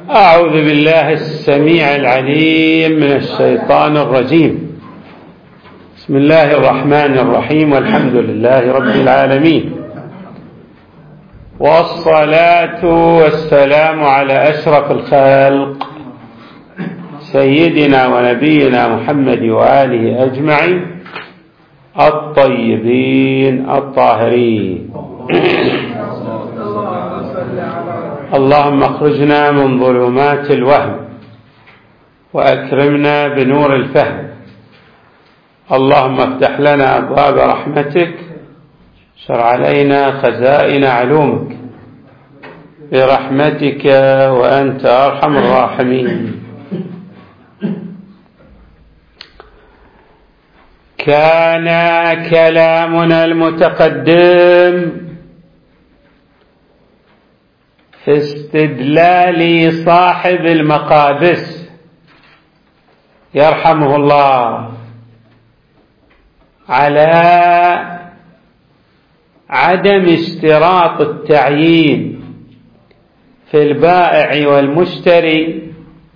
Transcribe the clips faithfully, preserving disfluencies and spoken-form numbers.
أعوذ بالله السميع العليم من الشيطان الرجيم. بسم الله الرحمن الرحيم، والحمد لله رب العالمين، والصلاة والسلام على أشرف الخلق سيدنا ونبينا محمد وآله أجمعين الطيبين الطاهرين. اللهم اخرجنا من ظلمات الوهم وأكرمنا بنور الفهم. اللهم افتح لنا أبواب رحمتك، شر علينا خزائن علومك برحمتك وأنت أرحم الراحمين. كان كلامنا المتقدم في استدلال صاحب المقابس يرحمه الله على عدم اشتراط التعيين في البائع والمشتري،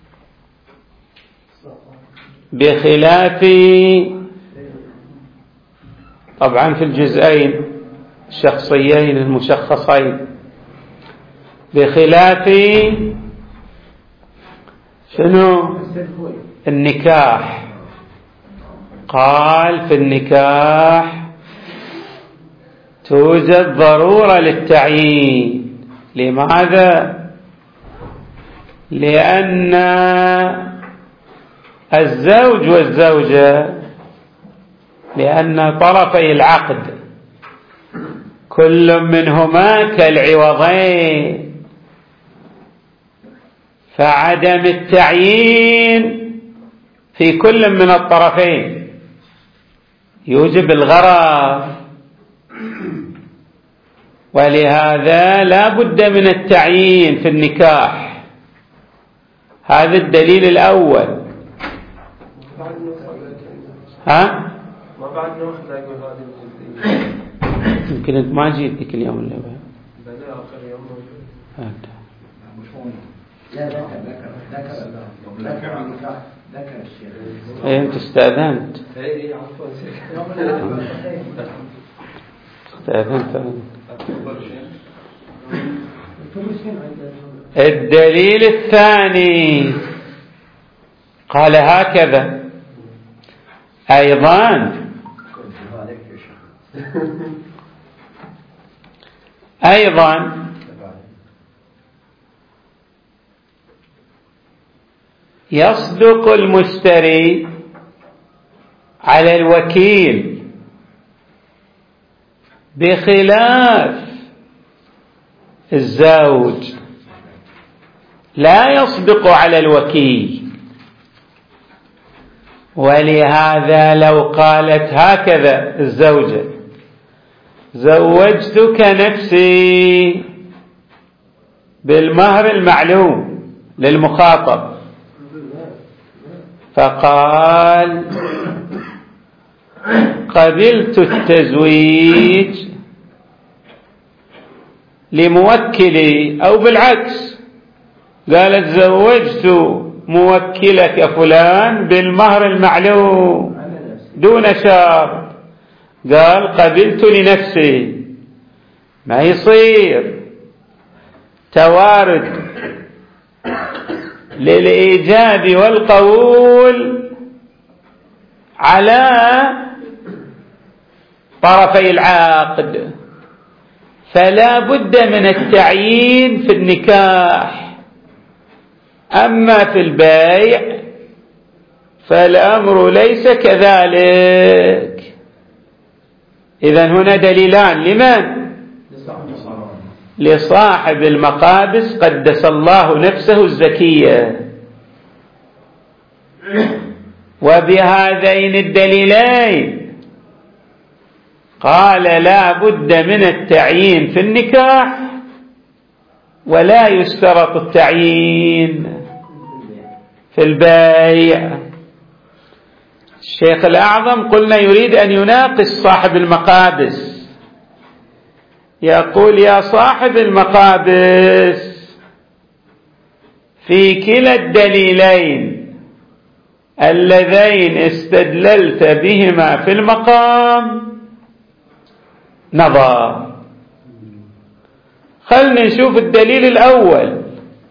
بخلاف طبعا في الجزئين الشخصيين المشخصين، بخلاف شنو النكاح. قال في النكاح توجد ضرورة للتعيين. لماذا؟ لأن الزوج والزوجة، لأن طرفي العقد كل منهما كالعوضين، فعدم التعيين في كل من الطرفين يوجب الغرر، ولهذا لا بد من التعيين في النكاح. هذا الدليل الأول. ها؟ ما بعد نوخ لا يقول هذه الجزئية. يمكن أنت ما جيتك اليوم اللي بعد. بدأ آخر يوم موجود. لا ذكر ذكر ذكر ذكر النكاح ذكر الشيخ. إيه أنت استأذنت. إيه عفوا استأذنت. الدليل الثاني قال هكذا أيضا أيضا يصدق المشتري على الوكيل، بخلاف الزوج لا يصدق على الوكيل. ولهذا لو قالت هكذا الزوجة: زوجتك نفسي بالمهر المعلوم للمخاطب، فقال قبلت التزويج لموكلي، أو بالعكس قالت زوجت موكلك فلان بالمهر المعلوم دون شرط، قال قبلت لنفسي، ما يصير توارد للإيجاب والقبول على طرفي العقد. فلا بد من التعيين في النكاح. أما في البيع فالأمر ليس كذلك. إذن هنا دليلان. لمن؟ لصاحب المقابس قدس الله نفسه الزكية. وبهذين الدليلين قال لا بد من التعيين في النكاح، ولا يشترط التعيين في البيع. الشيخ الأعظم قلنا يريد أن يناقش صاحب المقابس، يقول: يا صاحب المقابس، في كلا الدليلين اللذين استدللت بهما في المقام نظر. خلنا نشوف الدليل الأول.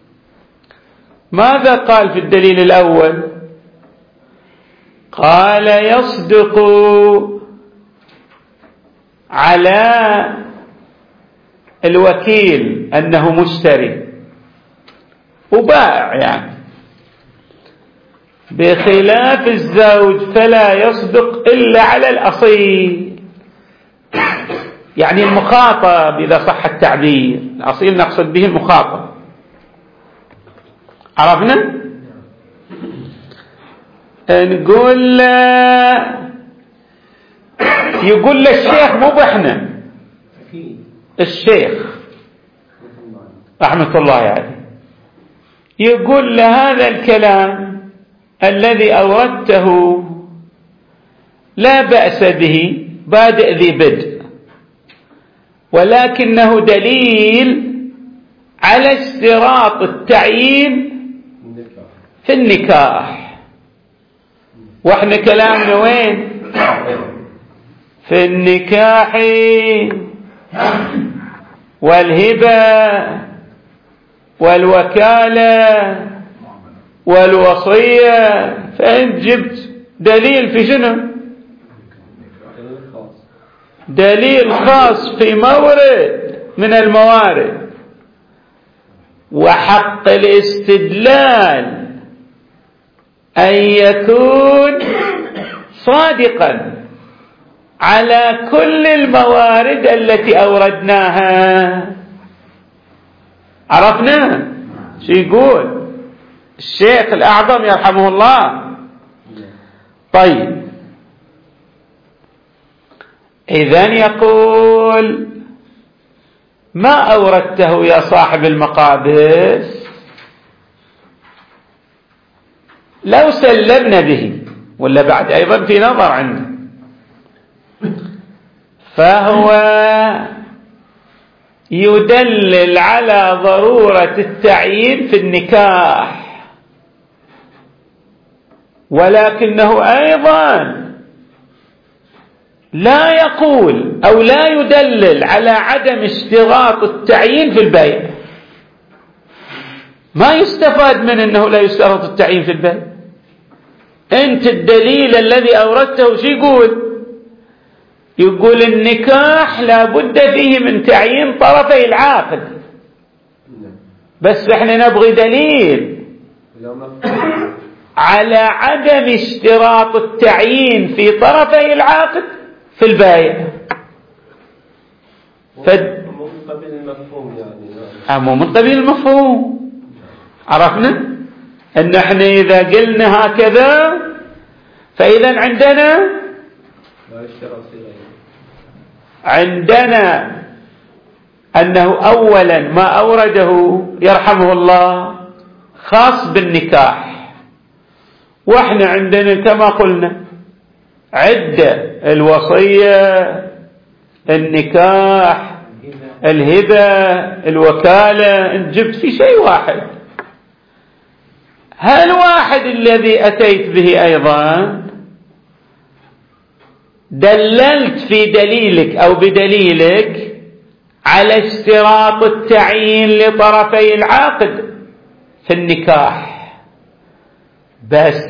ماذا قال في الدليل الأول؟ قال يصدق على الوكيل أنه مشتري وبائع، يعني بخلاف الزوج فلا يصدق إلا على الأصيل، يعني المخاطب إذا صح التعبير. الأصيل نقصد به المخاطب، عرفنا؟ نقول يقول للشيخ مو بإحنا، الشيخ رحمة الله عليه يقول لهذا الكلام الذي أوردته لا بأس به بادئ ذي بدء، ولكنه دليل على اشتراط التعيين في النكاح. واحنا كلامنا وين؟ في النكاح والهبة والوكالة والوصية. فأنت جبت دليل في شنو؟ دليل خاص في مورد من الموارد. وحق الاستدلال أن يكون صادقا على كل الموارد التي أوردناها. عرفنا شو يقول الشيخ الأعظم يرحمه الله؟ طيب، إذن يقول ما أوردته يا صاحب المقابس لو سلمنا به، ولا بعد أيضا في نظر عنده، فهو يدلل على ضرورة التعيين في النكاح، ولكنه أيضا لا يقول أو لا يدلل على عدم اشتراط التعيين في البيع. ما يستفاد من أنه لا يشترط التعيين في البيع. أنت الدليل الذي أوردته شو يقول؟ يقول النكاح لا بد فيه من تعيين طرفي العاقد، بس احنا نبغي دليل على عدم اشتراط التعيين في طرفي العاقد في البائع. فد مو من قبيل المفهوم، يعني مو من قبيل المفهوم. عرفنا ان احنا اذا قلنا هكذا فاذا عندنا عندنا أنه أولا ما أورده يرحمه الله خاص بالنكاح، وإحنا عندنا كما قلنا عدة: الوصية، النكاح، الهبة، الوكالة. انت جبت في شيء واحد. هالواحد الذي أتيت به أيضا دللت في دليلك أو بدليلك على اشتراط التعيين لطرفي العقد في النكاح، بس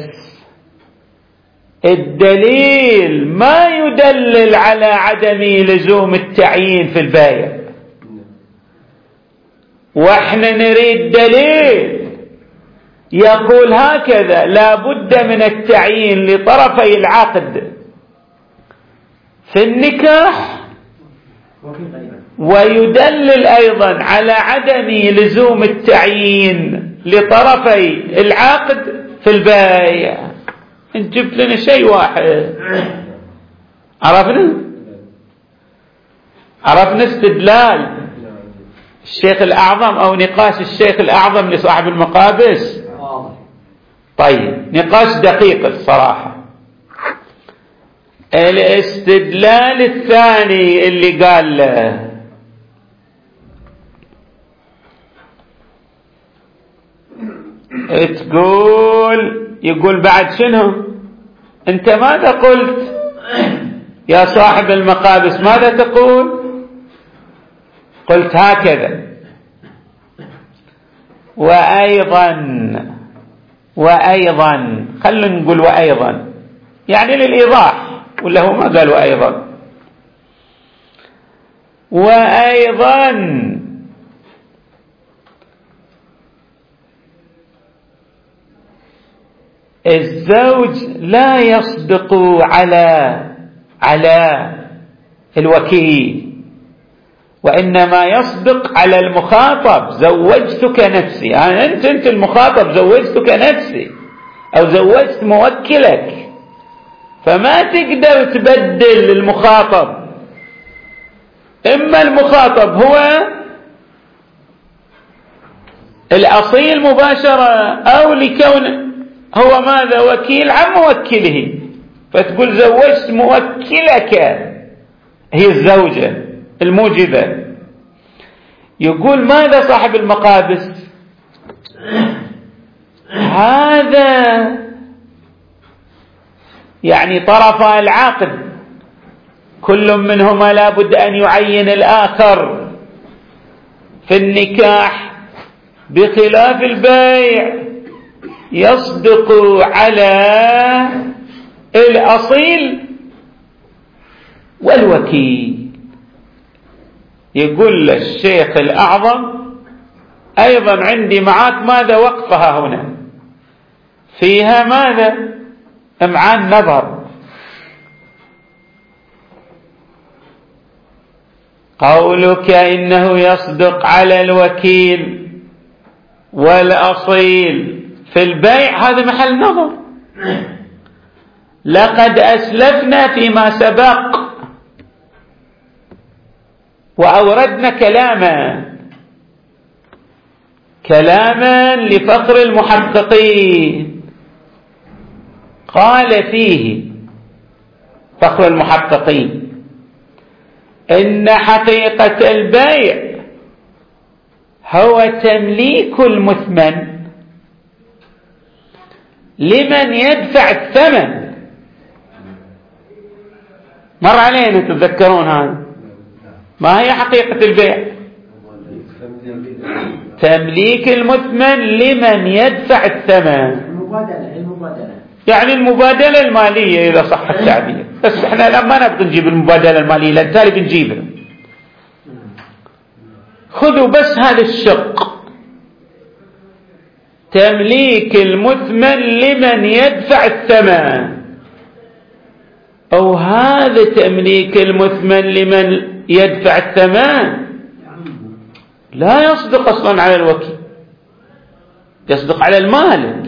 الدليل ما يدلل على عدم لزوم التعيين في البيع. واحنا نريد دليل يقول هكذا: لا بد من التعيين لطرفي العقد في النكاح، ويدلل أيضا على عدم لزوم التعيين لطرفي العقد في البيع. انت جبت لنا شيء واحد. عرفنا عرفنا استدلال الشيخ الأعظم أو نقاش الشيخ الأعظم لصاحب المقابس. طيب، نقاش دقيق الصراحة. الاستدلال الثاني اللي قال له: تقول يقول بعد شنو؟ أنت ماذا قلت يا صاحب المقابس؟ ماذا تقول؟ قلت هكذا. وأيضا وأيضا خلنا نقول وأيضا يعني للإيضاح، ولا هو ما قال وأيضا؟ وأيضا الزوج لا يصدق على على الوكيل، وإنما يصدق على المخاطب. زوجتك نفسي، يعني أنت أنت المخاطب، زوجتك نفسي أو زوجت موكلك، فما تقدر تبدل المخاطب. إما المخاطب هو الأصيل مباشرة، أو لكون هو ماذا؟ وكيل عن موكله، فتقول زوجت موكلك، هي الزوجة الموجبة. يقول ماذا صاحب المقابس؟ هذا يعني طرفا العقد كل منهما لا بد أن يعين الآخر في النكاح، بخلاف البيع يصدق على الأصيل والوكيل. يقول الشيخ الأعظم أيضا عندي معاك ماذا وقفها هنا فيها ماذا؟ امعان نظر. قولك إنه يصدق على الوكيل والأصيل في البيع هذا محل نظر. لقد أسلفنا فيما سبق وأوردنا كلاما كلاما لفخر المحققين، قال فيه فخر المحققين إن حقيقة البيع هو تمليك المثمن لمن يدفع الثمن. مر علينا تتذكرون هذا؟ ما هي حقيقة البيع؟ تمليك المثمن لمن يدفع الثمن، المبادلة المبادلة يعني المبادلة المالية إذا صح التعبير. بس احنا الآن ما نبغى نجيب المبادلة المالية، لأن تالي بنجيبها. خذوا بس هذا الشق، تمليك المثمن لمن يدفع الثمن، أو هذا تمليك المثمن لمن يدفع الثمن لا يصدق أصلا على الوكيل، يصدق على المالك.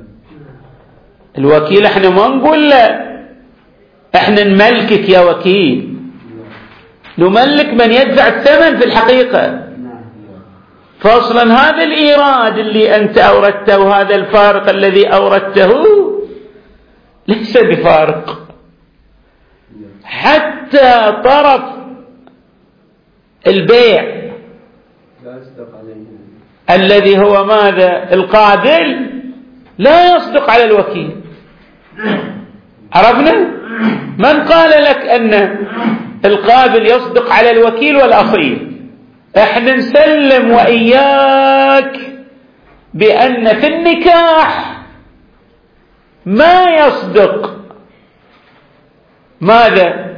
الوكيل احنا ما نقول له احنا نملكك يا وكيل، نملك من يدفع الثمن في الحقيقة. فاصلا هذا الإيراد اللي أنت أوردته وهذا الفارق الذي أوردته ليس بفارق، حتى طرف البيع الذي هو ماذا؟ القابل لا يصدق على الوكيل. عرفنا؟ من قال لك أن القابل يصدق على الوكيل والأصيل؟ احنا نسلم وإياك بأن في النكاح ما يصدق ماذا؟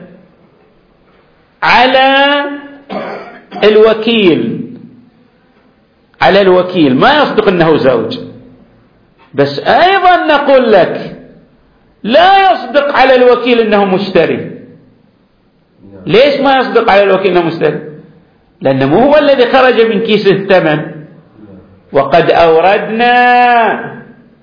على الوكيل، على الوكيل ما يصدق أنه زوج. بس أيضا نقول لك لا يصدق على الوكيل أنه مشتري. ليش ما يصدق على الوكيل أنه مشتري؟ لأنه مو هو الذي خرج من كيس الثمن. وقد أوردنا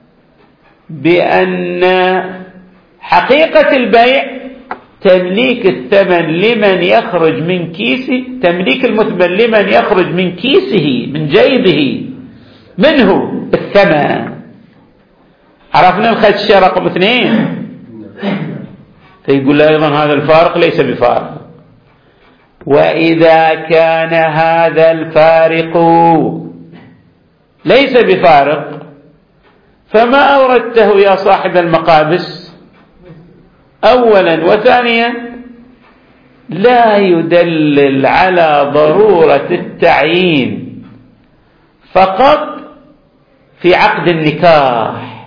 بأن حقيقة البيع تمليك الثمن لمن يخرج من كيسه، تمليك المثمن لمن يخرج من كيسه من جيبه منه الثمن. عرفنا الخدشة رقم اثنين. فيقول أيضا هذا الفارق ليس بفارق. وإذا كان هذا الفارق ليس بفارق فما أوردته يا صاحب المقابس؟ أولا وثانيا لا يدلل على ضرورة التعيين فقط في عقد النكاح،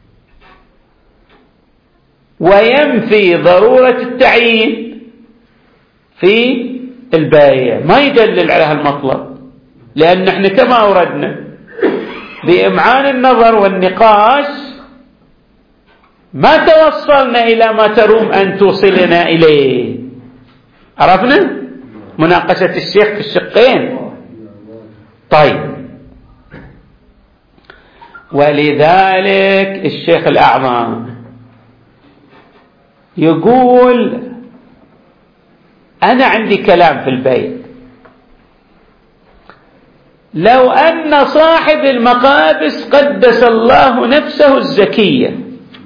وينفي ضرورة التعيين في البايع، ما يدلل على هالمطلب. لأن نحن كما أوردنا بإمعان النظر والنقاش ما توصلنا إلى ما تروم أن توصلنا إليه. عرفنا مناقشة الشيخ في الشقين. طيب، ولذلك الشيخ الأعظم يقول أنا عندي كلام في البيت، لو أن صاحب المقابس قدس الله نفسه الزكية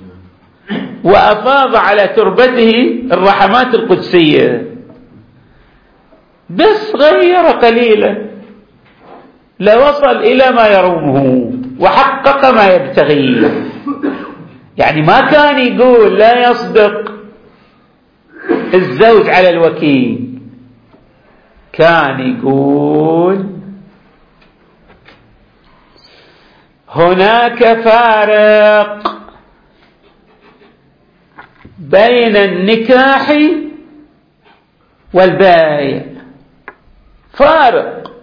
وأفاض على تربته الرحمات القدسية بس غير قليلا لوصل إلى ما يرومه وحقق ما يبتغيه. يعني ما كان يقول لا يصدق الزوج على الوكيل، كان يقول هناك فارق بين النكاح والبيع. فارق.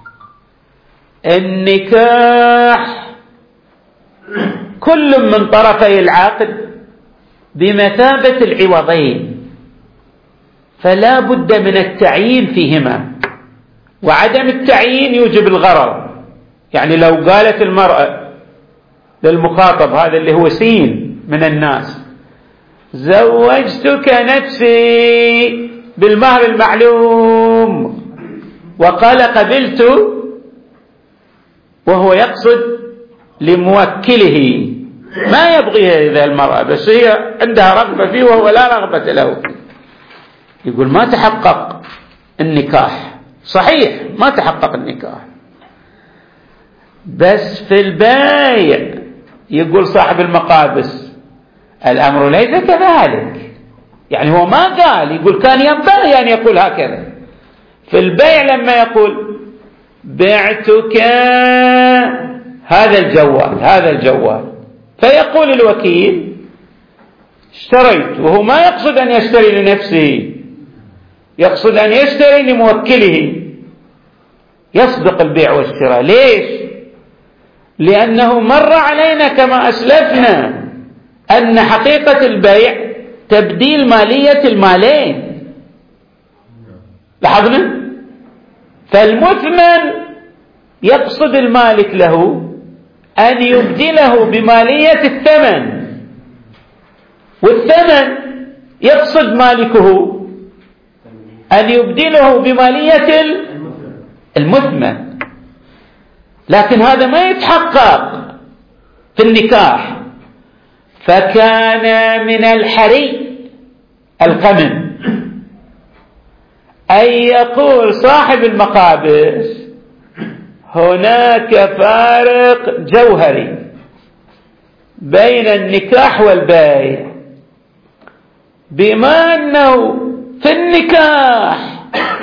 النكاح كل من طرفي العقد بمثابة العوضين، فلا بد من التعيين فيهما، وعدم التعيين يوجب الغرر. يعني لو قالت المرأة للمخاطب هذا اللي هو سين من الناس زوجتك نفسي بالمهر المعلوم وقال قبلت، وهو يقصد لموكله ما يبغيها إذا المرأة، بس هي عندها رغبة فيه وهو لا رغبة له، يقول ما تحقق النكاح. صحيح ما تحقق النكاح، بس في البيع يقول صاحب المقابس الأمر ليس كذلك. يعني هو ما قال، يقول كان ينبغي أن يقول هكذا. في البيع لما يقول بعتك هذا الجوال هذا الجوال، فيقول الوكيل اشتريت، وهو ما يقصد أن يشتري لنفسه، يقصد أن يشتري لموكله، يصدق البيع والشراء. ليش؟ لأنه مر علينا كما أسلفنا أن حقيقة البيع تبديل مالية المالين. لاحظنا؟ فالمثمن يقصد المالك له أن يبدله بمالية الثمن، والثمن يقصد مالكه أن يبدله بمالية المثمن. لكن هذا ما يتحقق في النكاح، فكان من الحري القمن أن يقول صاحب المقابس هناك فارق جوهري بين النكاح والبيع، بما أنه في النكاح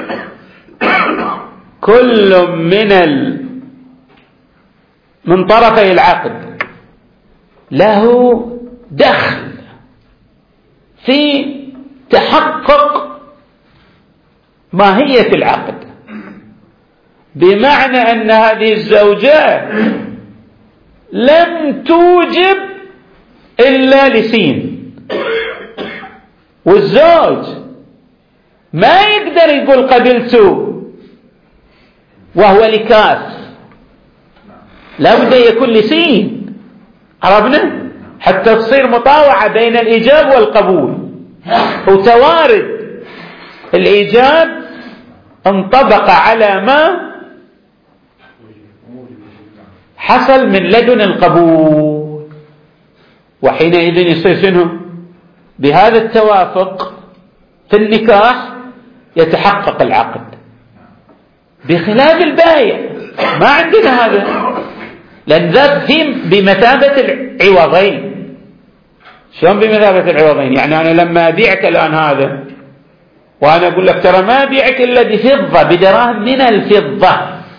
كل من ال من طرفي العقد له دخل في تحقق ماهية العقد، بمعنى أن هذه الزوجة لم توجب إلا لسين، والزوج ما يقدر يقول قبلت وهو لكاف، لا بد يكون لسين. عرفنا؟ حتى تصير مطاوعة بين الإيجاب والقبول، وتوارد الإيجاب انطبق على ما حصل من لدن القبول، وحينئذ يصير شنو؟ بهذا التوافق في النكاح يتحقق العقد، بخلاف البايع ما عندنا هذا. لأن ذاك في بمثابة العوضين. شلون بمثابة العوضين؟ يعني أنا لما أبيعك الآن هذا وأنا أقول لك ترى ما أبيعك إلا بفضة، بدراهم من الفضة.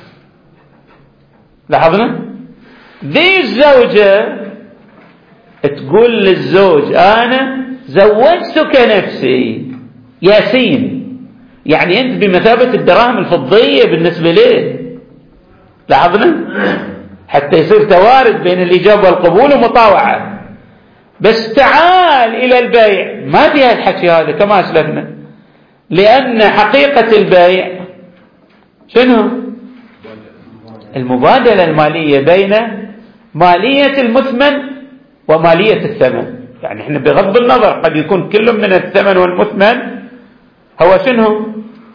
لاحظنا؟ ذي الزوجة تقول للزوج أنا زوجتك نفسي ياسين، يعني أنت بمثابة الدراهم الفضية بالنسبة ليه. لاحظنا؟ حتى يصير توارد بين الإجابة والقبول ومطاوعة. بس تعال إلى البيع ما فيها الحكي هذا كما أسلفنا، لأن حقيقة البيع شنو؟ المبادلة المالية بين مالية المثمن ومالية الثمن. يعني احنا بغض النظر قد يكون كل من الثمن والمثمن هو شنو؟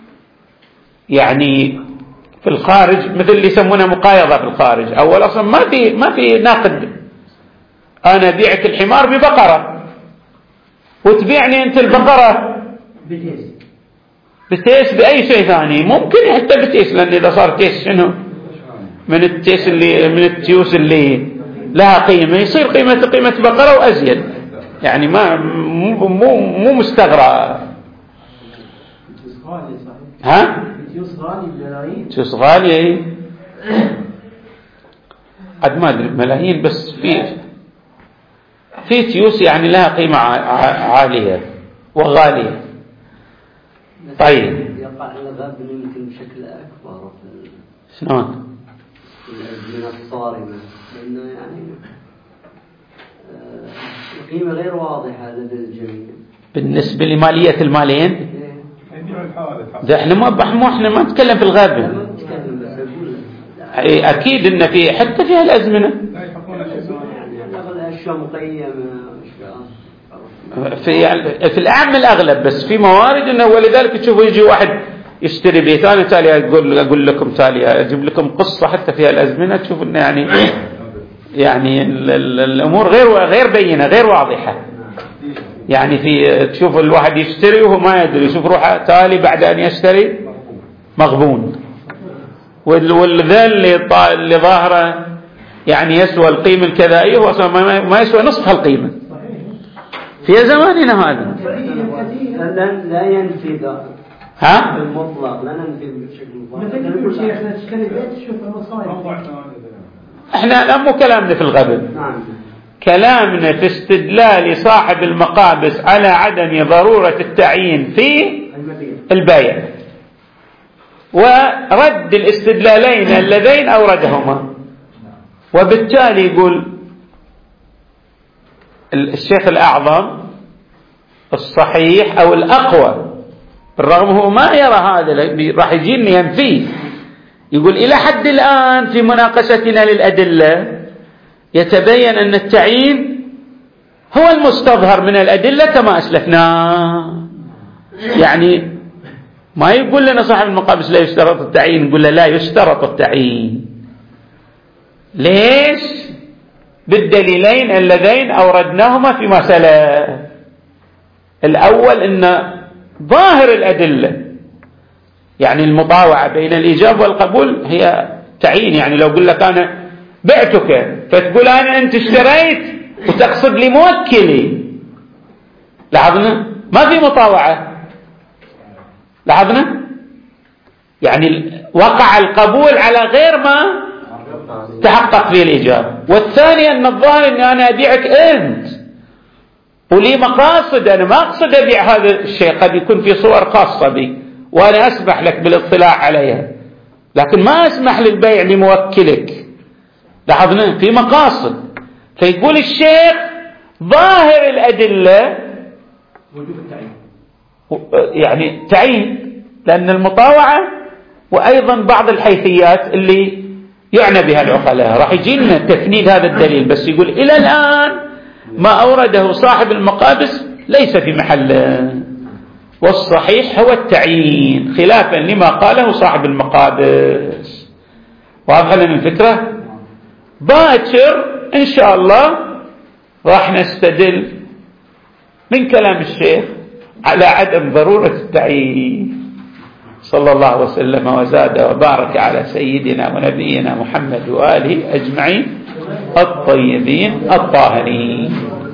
يعني في الخارج مثل اللي يسمونها مقايضة في الخارج. أول أصلا ما في ما في ناقد. أنا بيعك الحمار ببقرة وتبيعني أنت البقرة بتيس بتيس بأي شيء ثاني، ممكن حتى بتيس، لأن إذا صار تيس شنو من التيس اللي من التيوس اللي لها قيمة يصير قيمة قيمة بقرة وأزيد. يعني ما مو مو, مو مستغرى. ها؟ تيوس غالية قد ما أدري ملايين، بس في في تيوس يعني لها قيمة عالية وغالية. طيب يقع الغاب يمكن بشكل أكبر في شلون؟ الأزمنة الصارمة، لأنه يعني القيمة غير واضحة لدى الجميع بالنسبة لمالية المالين. ده احنا ما مو احنا ما نتكلم في الغابة. أكيد إن في حتى في هالأزمنة أشياء مقيمة في في الأعم الأغلب، بس في موارد إنه ولذلك تشوفوا يجي واحد يشتري بيت. أنا تالي أقول أقول لكم تالي أجيب لكم قصة حتى في هالأزمنة تشوفوا إنه يعني يعني الأمور غير غير بينة غير واضحة. يعني في تشوف الواحد يشتري وهو ما يدري، يشوف روحه تالي بعد أن يشتري مغبون، والذل اللي اللي ظاهره يعني يسوى القيمة الكذائية هو أصلا ما يسوى نصف القيمة في زماننا هذا. لا ينفي ذا ها؟ المطلق لا ننفي بشكل مطلق. احنا مو كلامنا في الغبن، نعم. كلامنا في استدلال صاحب المقابس على عدم ضرورة التعيين في البيع ورد الاستدلالين اللذين أوردهما. وبالتالي يقول الشيخ الأعظم الصحيح أو الأقوى، بالرغم هو ما يرى هذا راح يجيني ينفيه، يقول إلى حد الآن في مناقشتنا للأدلة يتبين أن التعيين هو المستظهر من الأدلة كما أسلفنا. يعني ما يقول لنا صاحب المقابس لا يشترط التعيين، يقول له لا يشترط التعيين. ليش؟ بالدليلين اللذين أوردناهما في مسألة. الأول أن ظاهر الأدلة يعني المطاوعة بين الإجابة والقبول هي تعيين. يعني لو قل لك أنا بعتك فتقول أنا أنت اشتريت وتقصد لي موكلي، لاحظنا ما في مطاوعة. لاحظنا يعني وقع القبول على غير ما تحقق فيه الإجابة. والثاني أن الظاهر أن أنا أبيعك أنت ولي مقاصد، أنا ما أقصد أبيع هذا الشيء، قد يكون في صور خاصة بي وأنا أسمح لك بالاطلاع عليها، لكن ما أسمح للبيع لموكلك. لاحظنا في مقاصد. فيقول الشيخ ظاهر الأدلة وجوب التعيين، يعني تعيين، لأن المطاوعة وأيضا بعض الحيثيات اللي يعنى بها العقلاء راح يجينا تفنيد هذا الدليل. بس يقول إلى الآن ما أورده صاحب المقابس ليس في محله، والصحيح هو التعيين خلافا لما قاله صاحب المقابس. واضح لنا الفكرة؟ باكر إن شاء الله راح نستدل من كلام الشيخ على عدم ضرورة التعيين. صلى الله وسلم وزاد وبارك على سيدنا ونبينا محمد وآله أجمعين الطيبين الطاهرين.